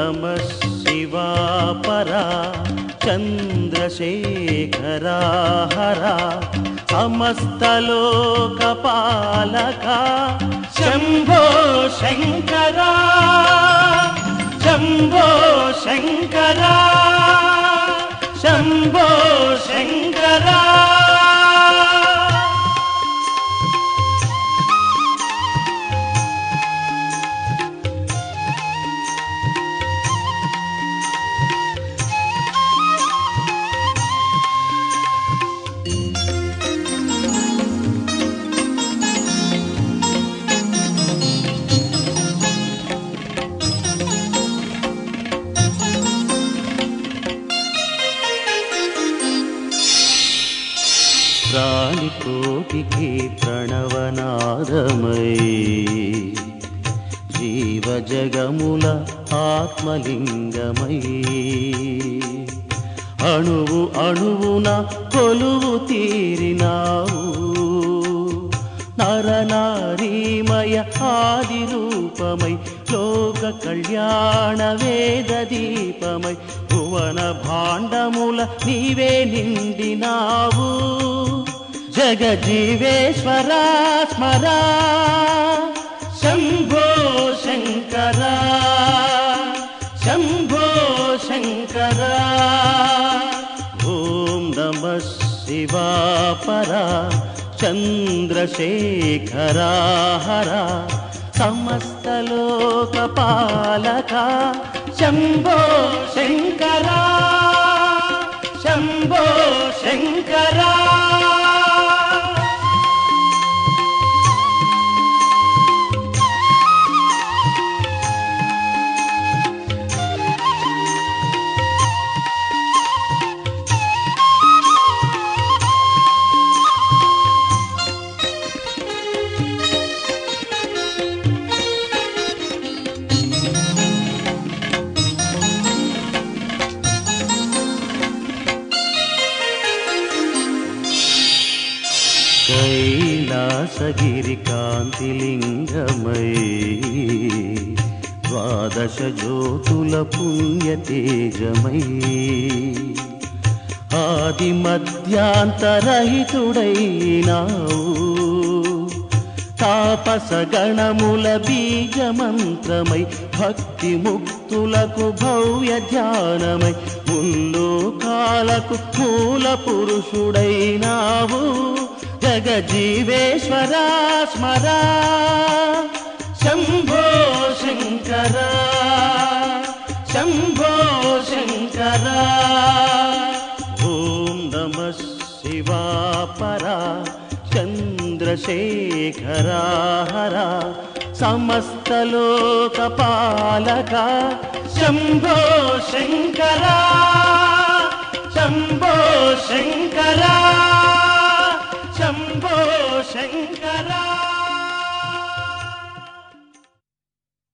నమః శివా పరా చంద్రశేఖరా హరా సమస్తలోకపాలకా శంభో శంకరా శంభో శంకరా శంభో శంకరా ప్రాణికోటికి ప్రణవనాదమై జీవజగముల ఆత్మలింగమై అణువు అణువున కొలువు తీరినావు నరనారీమయ ఆది రూపమై లోక కళ్యాణ వేద దీపమై భువన భాండముల నీవే నిండినావు జగజీవేశ్వరా స్మరా శంభో శంకరా శంభో శంకరా ఓం నమః శివా పరా చంద్రశేఖరా హరా సమస్తలోకపాలకా శంభో శంకరా శంభో శంకరా కైలాసగిరి కాంతిలింగమై ద్వాదశ జ్యోతుల పుణ్యతేజమై ఆది మధ్యాంతరహితుడైనావు తాపస గణముల బీజమంత్రమై భక్తి ముక్తులకు భవ్య ధ్యానమై ముల్లోకాలకు మూల పురుషుడైనావు జగజీవేశ్వరా స్మరా శంభో శంకరా శంభో శంకరా ఓం నమః శివా పరా చంద్రశేఖరా హరా సమస్తలోకపాలకా శంభో శంకరా శంభో శంకరా శంభో శంకరా